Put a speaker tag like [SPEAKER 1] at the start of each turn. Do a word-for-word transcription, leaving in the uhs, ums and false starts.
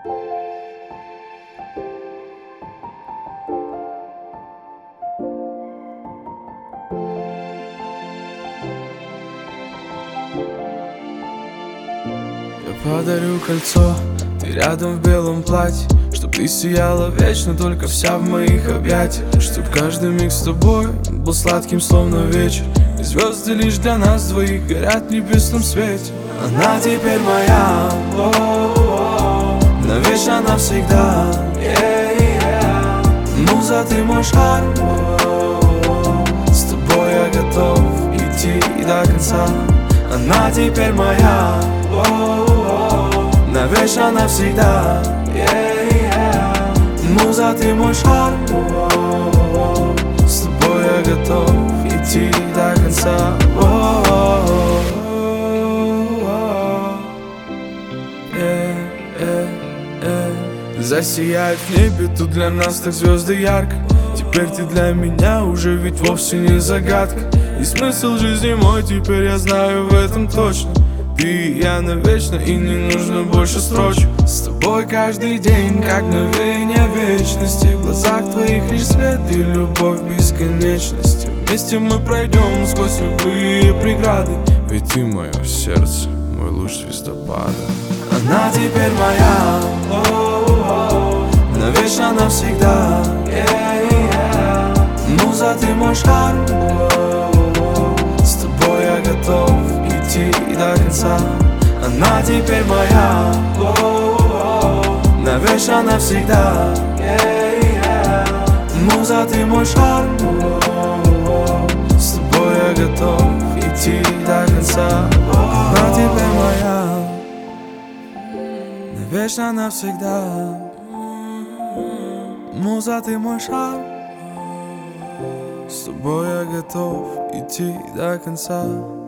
[SPEAKER 1] Я подарю кольцо, ты рядом в белом платье, чтоб ты сияла вечно, только вся в моих объятиях. Чтоб каждый миг с тобой был сладким, словно вечер, и звезды лишь для нас двоих горят в небесном свете. Она теперь моя, навечно навсегда. Муза, ты мой шар, с тобой я готов идти до конца. Она теперь моя, навечно навсегда. Муза, ты мой шар, с тобой я готов идти до конца. Засияет в небе тут для нас так звезды ярко. Теперь ты для меня уже ведь вовсе не загадка. И смысл жизни мой теперь я знаю в этом точно. Ты и я навечно, и не нужно больше строчек. С тобой каждый день как мгновение вечности. В глазах твоих лишь свет и любовь бесконечности. Вместе мы пройдем сквозь любые преграды. Ведь ты мое сердце, мой луч звездопада. Она теперь моя, навечно навсегда. Муза, ты мой шар, с тобой я готов идти до конца. Она теперь моя, навечно навсегда. Муза, ты мой шар, с тобой я готов идти до конца. Она теперь моя, навечно навсегда. Муза, ты мой шар, с тобой я готов идти до конца.